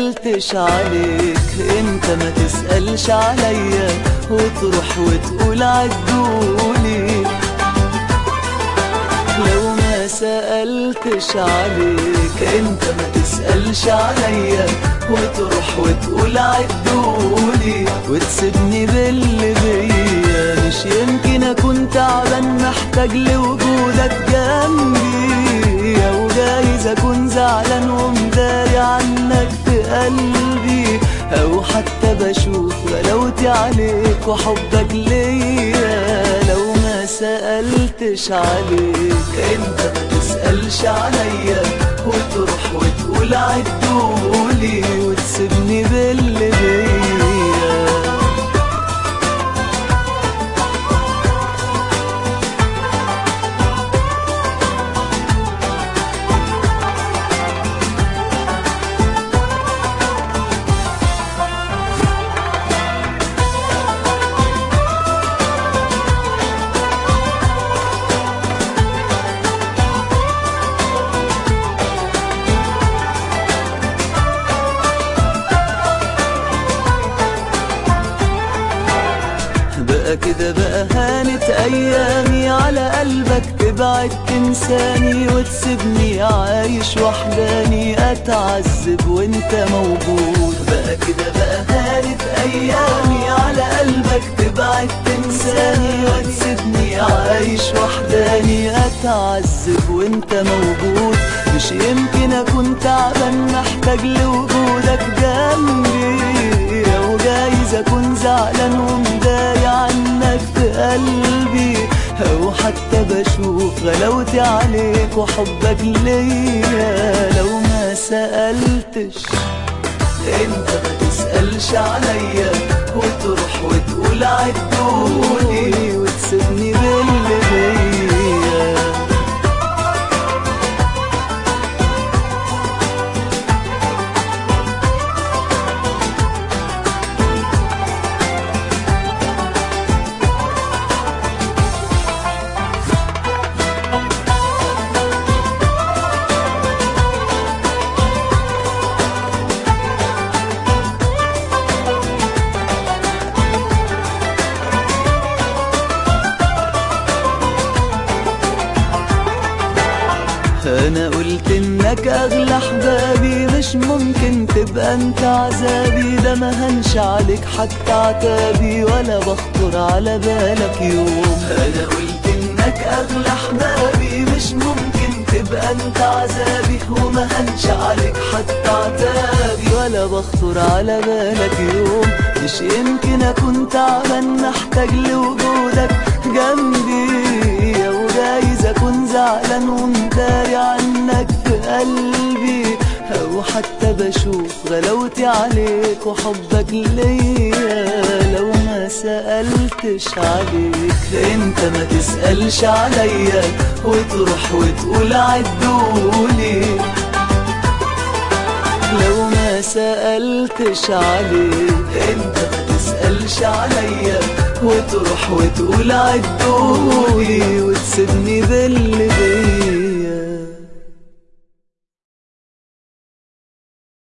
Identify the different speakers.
Speaker 1: سألتش عليك انت ما تسألش عليا وتروح وتقول عدولي. لو ما سألتش عليك انت ما تسألش عليا وتروح وتقول عدولي وتسيبني باللي بيا. مش يمكن اكون تعبان محتاج لوجودك جنبي، او جايز اكون زعلان ومداري عنك في قلبي، او حتى بشوف غلاوتي عليك وحبك ليا. لو ما سألتش عليك انت ما تسألش عليا وتروح وتقول عدولي وتسيبني باللي بيا. بقى كده بقى هانت ايامي على قلبك تبعد تنساني وتسيبني عايش وحداني اتعذب وانت موجود. بقى كده بقى هانت ايامي على قلبك تبعد تنساني وتسيبني عايش وحداني اتعذب وانت موجود. مش يمكن اكون تعبان محتاج لوجودك جنبي، او جايز اكون زعلان ومداري عنك في قلبي، او حتى بشوف غلاوتي عليك وحبك ليا. لو ما سألتش انت ما تسألش عليا وتروح وتقول عدولي وتسيبني باللي بيا. انا قلت انك اغلى احبابي، مش ممكن تبقى انت عذابي، ده ما هنش عليك حتى عتابي ولا بخطر على بالك يوم. انا قلت انك اغلى احبابي، مش ممكن تبقى انت عذابي، وما هنش عليك حتى عتابي ولا بخطر على بالك يوم. مش يمكن اكون تعبان محتاج لوجودك جنبي، او جايز اكون زعلان ومداري عنك في قلبي، او حتى بشوف غلاوتي عليك وحبك ليا. لو ما سألتش عليك انت ما تسألش عليا وتروح وتقول عدولي. لو ما سألتش عليك انت ما تسألش عليا وتروح وتقول عدولي وتسيبني باللي بيا.